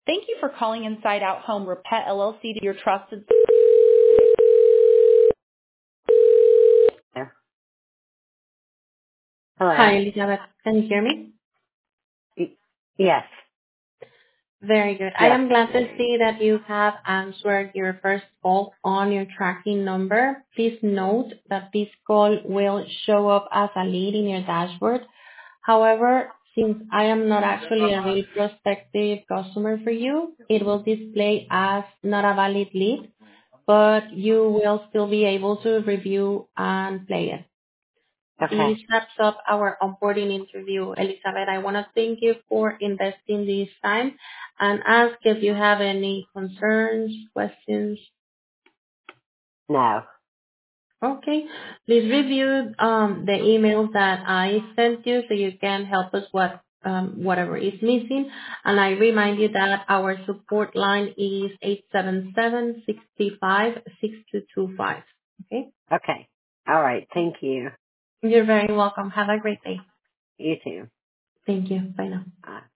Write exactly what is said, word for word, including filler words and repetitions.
Thank you for calling Inside Out Home Repair L L C to your trusted. Yeah. Hello. Hi, Elizabeth. Can you hear me? Y- Yes. Very good. I Yes. am glad to see that you have answered your first call on your tracking number. Please note that this call will show up as a lead in your dashboard. However, since I am not actually a real prospective customer for you, it will display as not a valid lead, but you will still be able to review and play it. This Okay. wraps up our onboarding interview. Elizabeth, I want to thank you for investing this time and ask if you have any concerns, questions. No. Okay. Please review um, the emails that I sent you so you can help us with um, whatever is missing. And I remind you that our support line is eight seven seven, six five, six two two five. Okay. Okay. All right. Thank you. You're very welcome. Have a great day. You too. Thank you. Bye now. Bye.